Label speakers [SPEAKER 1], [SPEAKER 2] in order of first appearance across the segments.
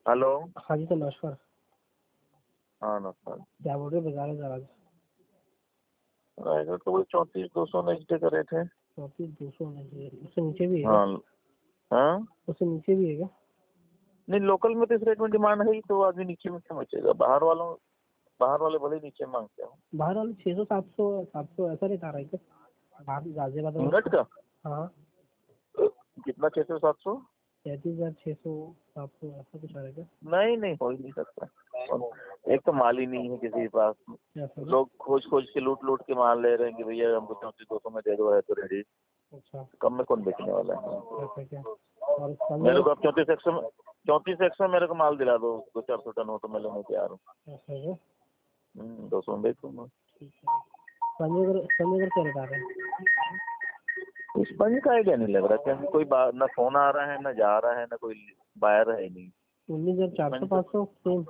[SPEAKER 1] Hello.
[SPEAKER 2] हाँ जी sir नमस्कार।
[SPEAKER 1] हाँ नमस्कार।
[SPEAKER 2] क्या बोल रहे बता रहे सर आज?
[SPEAKER 1] रायगढ़ तो वही 34,200 नेक्स्ट डे का रेट है।
[SPEAKER 2] 34,200 उससे नीचे भी है क्या?
[SPEAKER 1] हाँ। हाँ
[SPEAKER 2] उससे नीचे भी है क्या?
[SPEAKER 1] नहीं, लोकल में तो इस रेट में डिमांड है ही, तो आदमी नीचे में क्यों बचेगा। बाहर वाले भले नीचे मांगते हो।
[SPEAKER 2] बाहर वाले 600 700 ऐसा रेट आ रहा है क्या बाहर गाजियाबाद में?
[SPEAKER 1] यूनिट का
[SPEAKER 2] हाँ
[SPEAKER 1] कितना, 600 700?
[SPEAKER 2] 33,600 700 ऐसा कुछ आ रहा है क्या?
[SPEAKER 1] नहीं नहीं, हो ही नहीं सकता। और एक तो माल ही नहीं है किसी के पास।
[SPEAKER 2] ऐसा क्या?
[SPEAKER 1] लोग खोज खोज के लूट लूट के माल ले रहे हैं कि भैया हमको 34,200 में दे दो, है तो रेडी।
[SPEAKER 2] अच्छा
[SPEAKER 1] कम में कौन बेचने वाला है।
[SPEAKER 2] ऐसा क्या? और
[SPEAKER 1] मेरे
[SPEAKER 2] समय
[SPEAKER 1] को अब 34,100 मेरे को माल दिला दो, 200-400 टन हो तो मैं लेने तैयार हूँ।
[SPEAKER 2] ऐसा क्या?
[SPEAKER 1] 200 में बेचूंगा।
[SPEAKER 2] ठीक है। संजय क्या रेट आ रहा है?
[SPEAKER 1] इस पर का आइडिया नहीं लग रहा, क्योंकि कोई ना फोन आ रहा है, ना जा रहा है, ना कोई बायर है नहीं।
[SPEAKER 2] 19,400 500 सेम?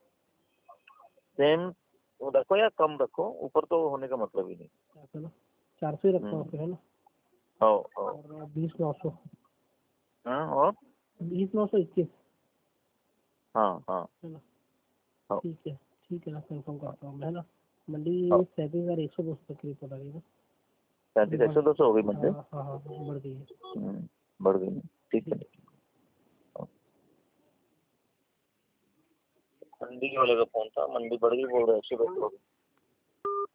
[SPEAKER 1] सेम रखो या कम रखो, ऊपर तो होने का मतलब ही नहीं।
[SPEAKER 2] ऐसा ना, 400 ही रखता हूँ फिर, है ना?
[SPEAKER 1] हाँ
[SPEAKER 2] और 20,900।
[SPEAKER 1] हाँ और
[SPEAKER 2] 20,921
[SPEAKER 1] हाँ हाँ
[SPEAKER 2] है ना?
[SPEAKER 1] हाँ
[SPEAKER 2] ठीक है ना, कंफर्म करता हूँ मैं, है ना? मंडी
[SPEAKER 1] हाँ।
[SPEAKER 2] 37,100 तक की रिपोर्ट आ रही है ना?
[SPEAKER 1] 37,100 200 हो गई मंडी।
[SPEAKER 2] हाँ हाँ हाँ बढ़ गई है।
[SPEAKER 1] बढ़ गई। ठीक है।
[SPEAKER 2] ठीक।
[SPEAKER 1] मंडी वाले का फोन था, मंडी बढ़ गई बोल रहे 100 हो गई।